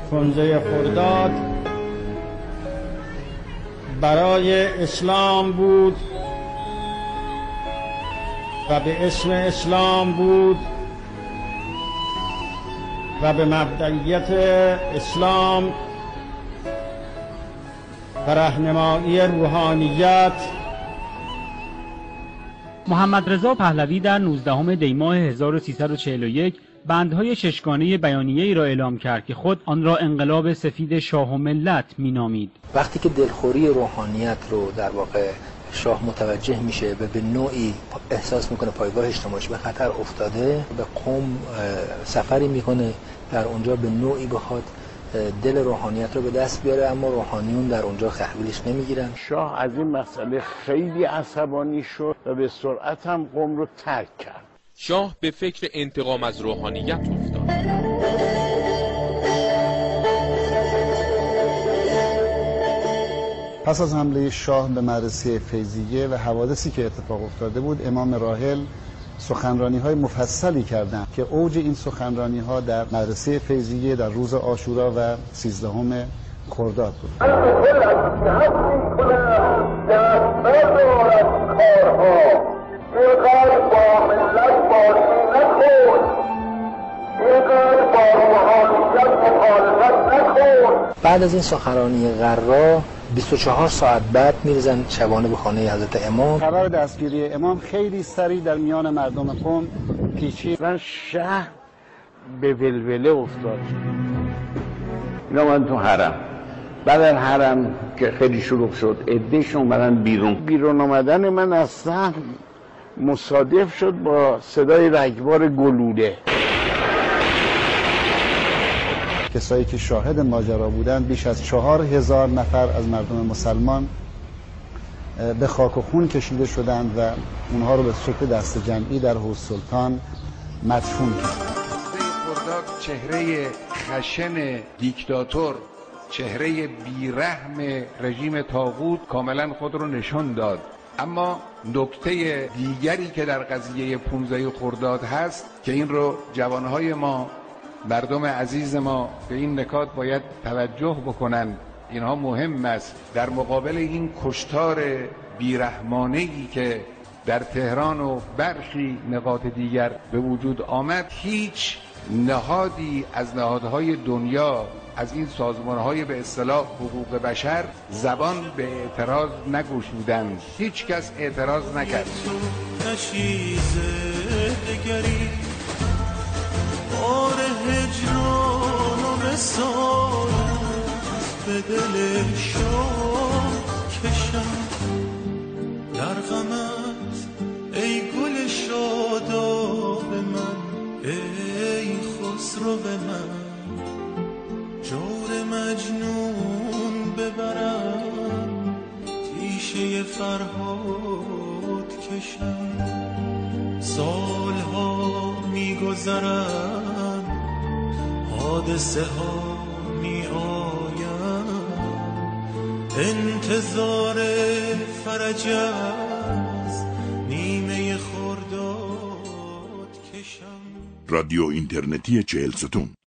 15 خرداد برای اسلام بود و به اسم اسلام بود و به مبدئیت اسلام و راهنمایی روحانیت. محمد رضا پهلوی در 19 دی ماه 1341 بندهای ششگانه بیانیه‌ای را اعلام کرد که خود آن را انقلاب سفید شاه و ملت مینامید. وقتی که دلخوری روحانیت رو در واقع شاه متوجه میشه و به نوعی احساس میکنه پایگاه اجتماعیش به خطر افتاده، به قم سفری میکنه، در اونجا به نوعی بخواد دل روحانیت رو به دست بیاره، اما روحانیون در اونجا تحویلش نمیگیرن. شاه از این مسئله خیلی عصبانی شد و به سرعت هم قم رو ترک کرد. شاه به فکر انتقام از روحانیت افتاد. پس از حمله شاه به مدرسه فیضیه و حوادثی که اتفاق افتاده بود، امام راحل سخنرانی‌های مفصلی کردند که اوج این سخنرانی‌ها در مدرسه فیضیه در روز عاشورا و 13 خرداد بود. بعد از این سخنرانی غرا 24 ساعت بعد میرزن شبانه به خانه حضرت امام. خبر دستگیری امام خیلی سریع در میان مردم قم پیچید. شهر به ولوله افتاد. اینا من تو حرم. بعد از حرم که خیلی شلوغ شد، عده‌شون اومدن بیرون آمدن من اصلا مصادف شد با صدای رگبار گلوله. کسایی که شاهد ماجرا بودند بیش از 4000 نفر از مردم مسلمان به خاک و خون کشیده شدند و اونها رو به شکل دست جمعی در حوض سلطان مدفون کردند. خرداد چهره خشن دیکتاتور، چهره بیرحم رژیم طاغوت کاملا خود رو نشان داد. اما نکته دیگری که در قضیه 15 خرداد هست که این رو جوانهای ما، مردم عزیز ما به این نکات باید توجه بکنن، اینها مهم است. در مقابل این کشتار بیرحمانه‌ای که در تهران و برخی نقاط دیگر به وجود آمد، هیچ نهادی از نهادهای دنیا، از این سازمانهای به اصطلاح حقوق بشر زبان به اعتراض نگشودند. هیچ کس اعتراض نکرد. بار هجران و وصال به دل شاه کشم، در غمت ای گل شاداب من، ای خسرو به من، جور مجنون ببرم، تیشه فرهاد کشم. سالها میگذرن، حادثه ها می آین، انتظار فرج از نیمه خرداد کشم. رادیو اینترنتی 40 ستون